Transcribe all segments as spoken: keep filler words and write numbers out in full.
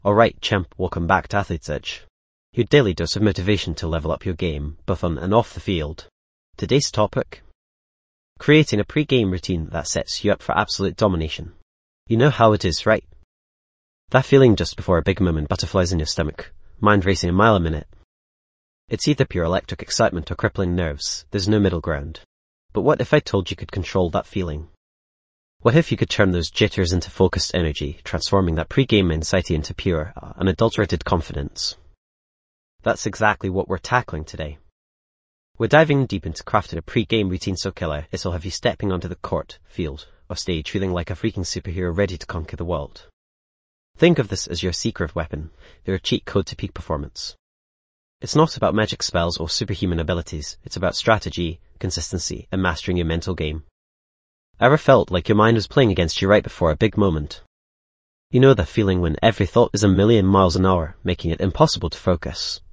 Alright, champ, welcome back to Athlete's Edge, your daily dose of motivation to level up your game, both on and off the field. Today's topic: creating a pre-game routine that sets you up for absolute domination. You know how it is, right? That feeling just before a big moment, butterflies in your stomach, mind racing a mile a minute. It's either pure electric excitement or crippling nerves. There's no middle ground. But what if I told you could control that feeling? What if you could turn those jitters into focused energy, transforming that pre-game anxiety into pure, unadulterated confidence? That's exactly what we're tackling today. We're diving deep into crafting a pre-game routine so killer it'll have you stepping onto the court, field, or stage feeling like a freaking superhero ready to conquer the world. Think of this as your secret weapon, your cheat code to peak performance. It's not about magic spells or superhuman abilities, it's about strategy, consistency, and mastering your mental game. Ever felt like your mind was playing against you right before a big moment? You know the feeling when every thought is a million miles an hour, making it impossible to focus.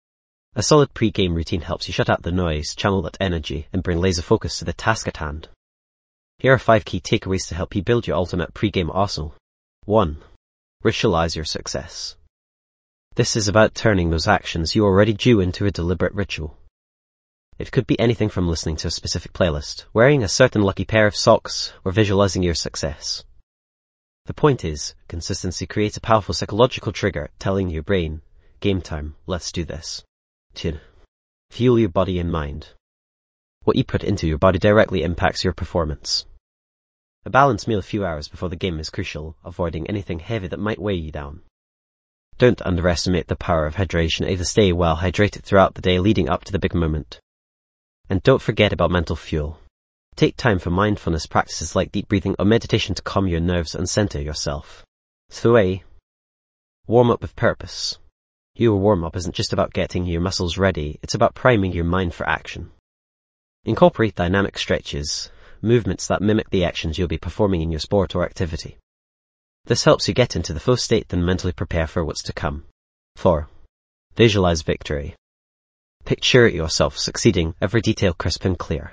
A solid pre-game routine helps you shut out the noise, channel that energy, and bring laser focus to the task at hand. Here are five key takeaways to help you build your ultimate pre-game arsenal. one. Ritualize your success. This is about turning those actions you already do into a deliberate ritual. It could be anything from listening to a specific playlist, wearing a certain lucky pair of socks, or visualizing your success. The point is, consistency creates a powerful psychological trigger telling your brain, game time, let's do this. two. Fuel your body and mind. What you put into your body directly impacts your performance. A balanced meal a few hours before the game is crucial, avoiding anything heavy that might weigh you down. Don't underestimate the power of hydration, either stay well hydrated throughout the day leading up to the big moment. And don't forget about mental fuel. Take time for mindfulness practices like deep breathing or meditation to calm your nerves and center yourself. three. Warm up with purpose. Your warm-up isn't just about getting your muscles ready, it's about priming your mind for action. Incorporate dynamic stretches, movements that mimic the actions you'll be performing in your sport or activity. This helps you get into the flow state and mentally prepare for what's to come. four. Visualize victory. Picture yourself succeeding, every detail crisp and clear.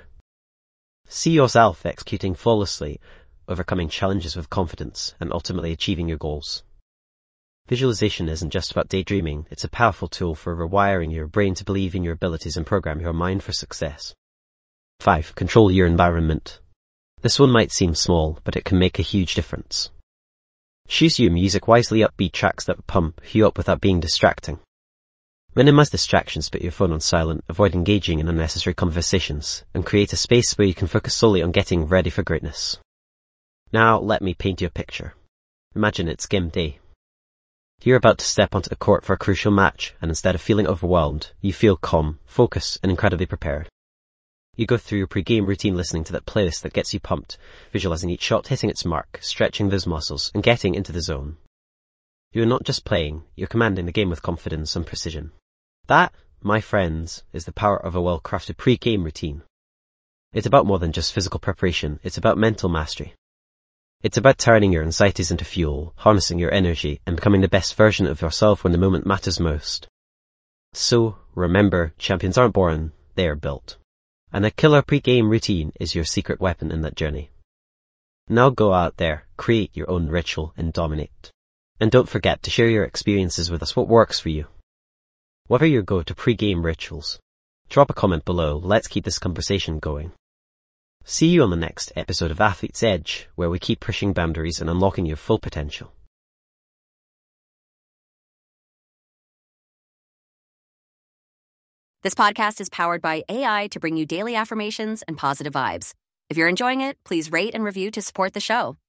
See yourself executing flawlessly, overcoming challenges with confidence, and ultimately achieving your goals. Visualization isn't just about daydreaming, it's a powerful tool for rewiring your brain to believe in your abilities and program your mind for success. five. Control your environment. This one might seem small, but it can make a huge difference. Choose your music wisely, upbeat tracks that pump you up without being distracting. Minimize distractions, put your phone on silent, avoid engaging in unnecessary conversations, and create a space where you can focus solely on getting ready for greatness. Now, let me paint you a picture. Imagine it's game day. You're about to step onto the court for a crucial match, and instead of feeling overwhelmed, you feel calm, focused, and incredibly prepared. You go through your pre-game routine listening to that playlist that gets you pumped, visualizing each shot hitting its mark, stretching those muscles, and getting into the zone. You're not just playing, you're commanding the game with confidence and precision. That, my friends, is the power of a well-crafted pre-game routine. It's about more than just physical preparation, it's about mental mastery. It's about turning your anxieties into fuel, harnessing your energy, and becoming the best version of yourself when the moment matters most. So, remember, champions aren't born, they are built. And a killer pre-game routine is your secret weapon in that journey. Now go out there, create your own ritual, and dominate. And don't forget to share your experiences with us, what works for you. What are your go-to pre-game rituals? Drop a comment below, let's keep this conversation going. See you on the next episode of Athlete's Edge, where we keep pushing boundaries and unlocking your full potential. This podcast is powered by A I to bring you daily affirmations and positive vibes. If you're enjoying it, please rate and review to support the show.